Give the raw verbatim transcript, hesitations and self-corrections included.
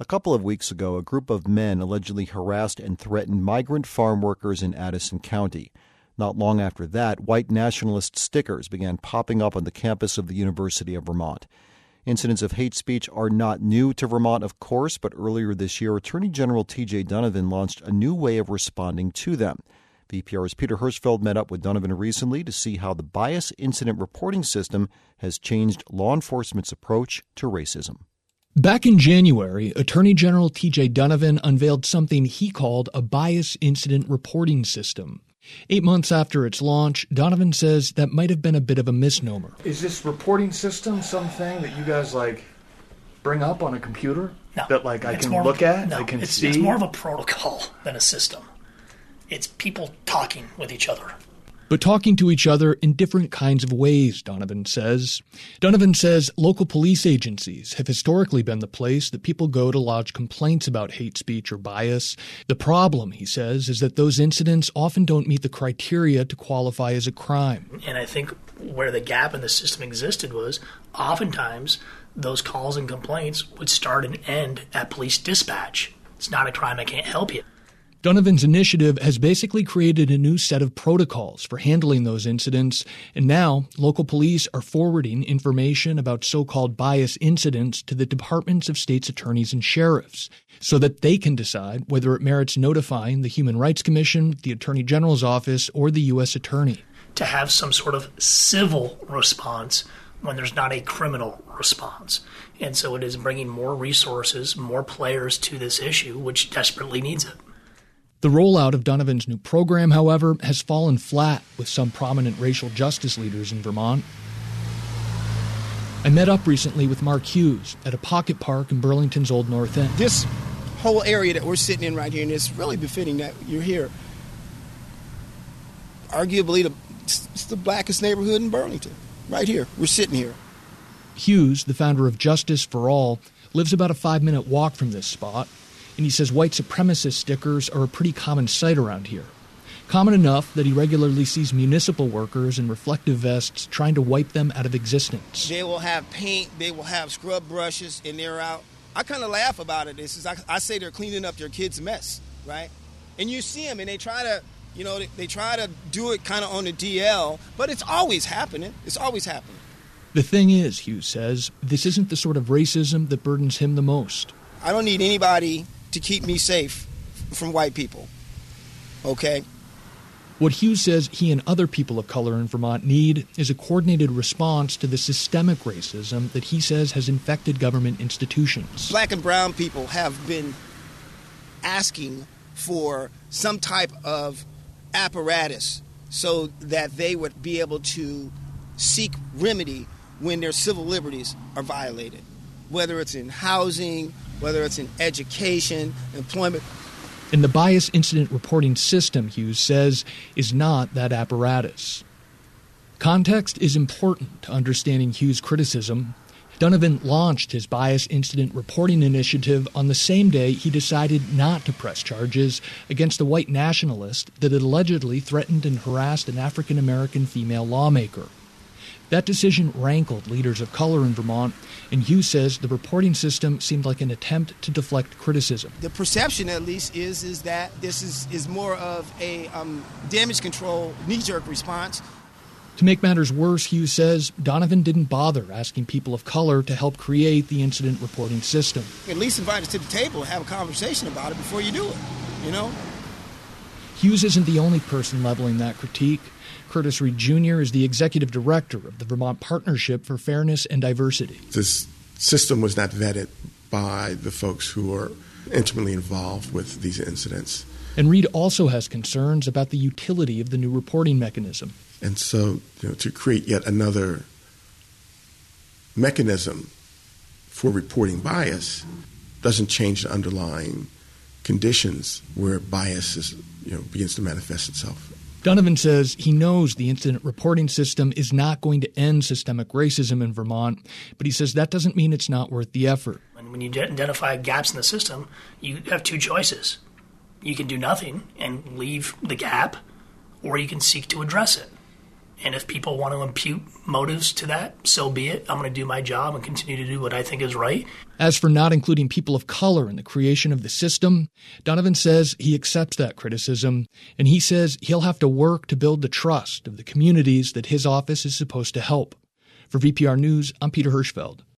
A couple of weeks ago, a group of men allegedly harassed and threatened migrant farm workers in Addison County. Not long after that, white nationalist stickers began popping up on the campus of the University of Vermont. Incidents of hate speech are not new to Vermont, of course, but earlier this year, Attorney General T J Donovan launched a new way of responding to them. V P R's Peter Hirschfeld met up with Donovan recently to see how the bias incident reporting system has changed law enforcement's approach to racism. Back in January, Attorney General T J Donovan unveiled something he called a bias incident reporting system. Eight months after its launch, Donovan says that might have been a bit of a misnomer. Is this reporting system something that you guys, like, bring up on a computer? No. That, like, I can more, look at? No, I can it's, see? It's more of a protocol than a system. It's people talking with each other. But talking to each other in different kinds of ways, Donovan says. Donovan says local police agencies have historically been the place that people go to lodge complaints about hate speech or bias. The problem, he says, is that those incidents often don't meet the criteria to qualify as a crime. And I think where the gap in the system existed was oftentimes those calls and complaints would start and end at police dispatch. It's not a crime, I can't help you. Donovan's initiative has basically created a new set of protocols for handling those incidents, and now local police are forwarding information about so-called bias incidents to the departments of states' attorneys and sheriffs so that they can decide whether it merits notifying the Human Rights Commission, the Attorney General's office, or the U S Attorney. To have some sort of civil response when there's not a criminal response. And so it is bringing more resources, more players to this issue, which desperately needs it. The rollout of Donovan's new program, however, has fallen flat with some prominent racial justice leaders in Vermont. I met up recently with Mark Hughes at a pocket park in Burlington's Old North End. This whole area that we're sitting in right here, and it's really befitting that you're here, arguably the, it's the blackest neighborhood in Burlington. Right here. We're sitting here. Hughes, the founder of Justice for All, lives about a five-minute walk from this spot. And he says white supremacist stickers are a pretty common sight around here. Common enough that he regularly sees municipal workers in reflective vests trying to wipe them out of existence. They will have paint, they will have scrub brushes, and they're out. I kind of laugh about it. This is, I, I say they're cleaning up their kids' mess, right? And you see them, and they try to, you know, they, they try to do it kind of on the D L, but it's always happening. It's always happening. The thing is, Hughes says, this isn't the sort of racism that burdens him the most. I don't need anybody to keep me safe from white people, okay? What Hughes says he and other people of color in Vermont need is a coordinated response to the systemic racism that he says has infected government institutions. Black and brown people have been asking for some type of apparatus so that they would be able to seek remedy when their civil liberties are violated, whether it's in housing, whether it's in education, employment. And the bias incident reporting system, Hughes says, is not that apparatus. Context is important to understanding Hughes' criticism. Donovan launched his bias incident reporting initiative on the same day he decided not to press charges against a white nationalist that had allegedly threatened and harassed an African-American female lawmaker. That decision rankled leaders of color in Vermont, and Hughes says the reporting system seemed like an attempt to deflect criticism. The perception, at least, is is that this is, is more of a um, damage control, knee-jerk response. To make matters worse, Hughes says, Donovan didn't bother asking people of color to help create the incident reporting system. At least invite us to the table and have a conversation about it before you do it, you know? Hughes isn't the only person leveling that critique. Curtis Reed Junior is the executive director of the Vermont Partnership for Fairness and Diversity. This system was not vetted by the folks who are intimately involved with these incidents. And Reed also has concerns about the utility of the new reporting mechanism. And so, you know, to create yet another mechanism for reporting bias doesn't change the underlying conditions where bias is, you know, begins to manifest itself. Donovan says he knows the incident reporting system is not going to end systemic racism in Vermont, but he says that doesn't mean it's not worth the effort. And when you identify gaps in the system, you have two choices. You can do nothing and leave the gap, or you can seek to address it. And if people want to impute motives to that, so be it. I'm going to do my job and continue to do what I think is right. As for not including people of color in the creation of the system, Donovan says he accepts that criticism, and he says he'll have to work to build the trust of the communities that his office is supposed to help. For V P R News, I'm Peter Hirschfeld.